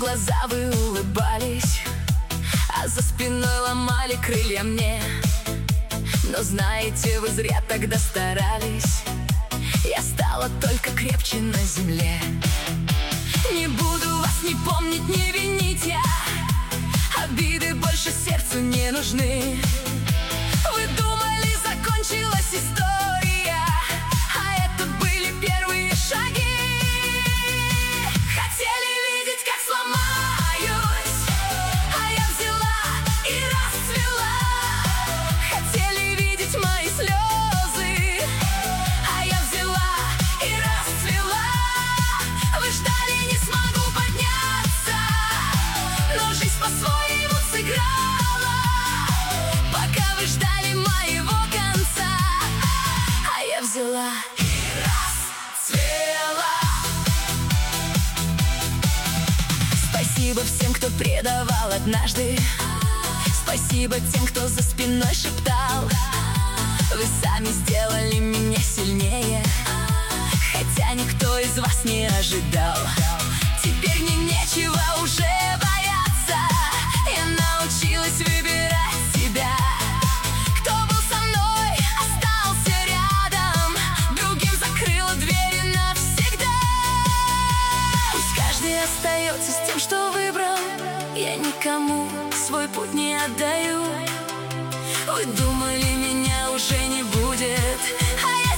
глаза вы улыбались, а за спиной ломали крылья мне. Но знаете, вы зря тогда старались, я стала только крепче на земле. Не буду вас ни помнить, ни винить я, обиды больше сердцу не нужны. Вы думали, закончилась история, а это были первые шаги. Хотели видеть, как сломаюсь, а я взяла и расцвела. Хотели видеть мои слезы, а я взяла и расцвела. Вы ждали, не смогу подняться, но жизнь по-своему сыграла. Пока вы ждали моего конца, а я взяла и расцвела. Спасибо всем, кто предавал однажды, спасибо тем, кто за спиной шептал. Вы сами сделали меня сильнее, хотя никто из вас не ожидал. Теперь мне нечего уже бояться, я научилась выбирать себя. Кто был со мной, остался рядом, другим закрыла двери навсегда. Пусть каждый остается с тем, что выбрал, я никому свой путь не отдаю. Вы думали, меня уже не будет, а я